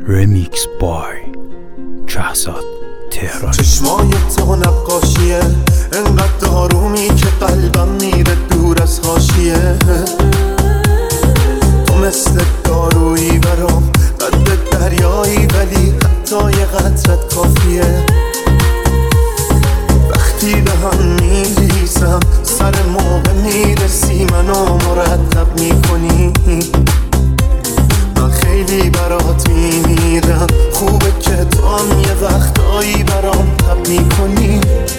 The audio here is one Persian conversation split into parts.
رمیکس بای شهزاد تهران. چشمای تو نقاشیه انقدر آرومی که قلبم میره دور از حاشیه. تو مثل دارویی برام قد دریایی، ولی حتی یه قطرت کافیه. وقتی به هم میریزم سر موقع میرسی، منو مرتب میکنی. من خیلی برات میمیرم، خوبه که تو هم یه وقتایی برام تب میکنی.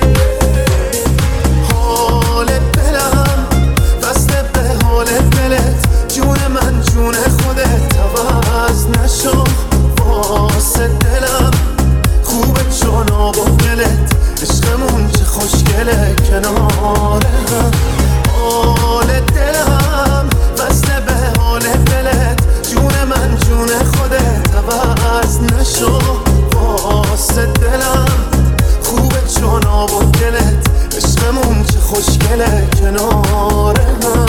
حال دلم وصله به حال دلت، جون من جون خودت عوض نشو. واسه دلم خوبه چون آب و دلت، عشقمون چه خوشگله کنار هم. حال دلم وصله به حال دلت، جون من جون خودت عوض نشو. واسه دلم خوبه چون آب و دلت، عشقمون چه خوشگله کنار هم.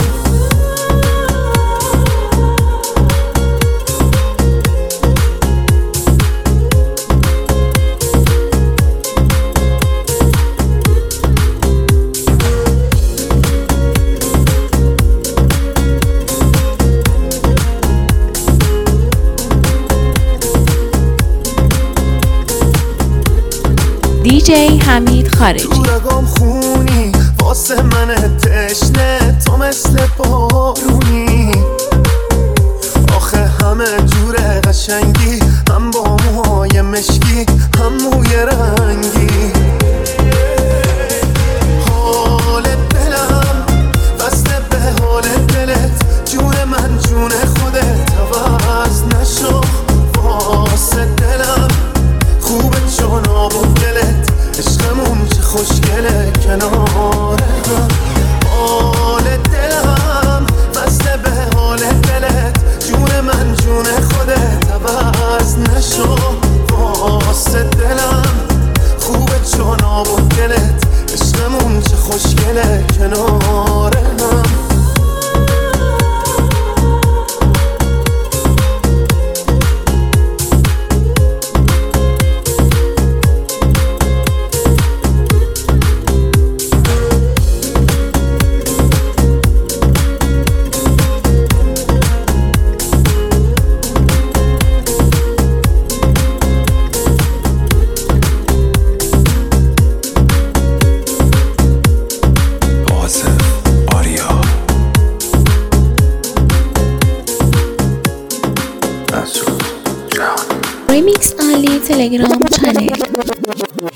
دیجی حمید خارجی. تو رگام خونی واسه من تشنه، تو مثل بارونی. آخه همه جوره قشنگی، هم با موهای مشکی هم موی رنگی. حال دلم وصله به حال دلت، جون من جون خودت عوض نشو. واسه دلم خوبه چون آب و دلت، عشقمون چه خوشگله کنار هم. حال دلم وصله به حال دلت، جون من جون خودت عوض نشو. واسه دلم خوبه چون آب و دلت، عشقمون چه خوشگله کنار هم. رمیکس علی تلگرام چنل.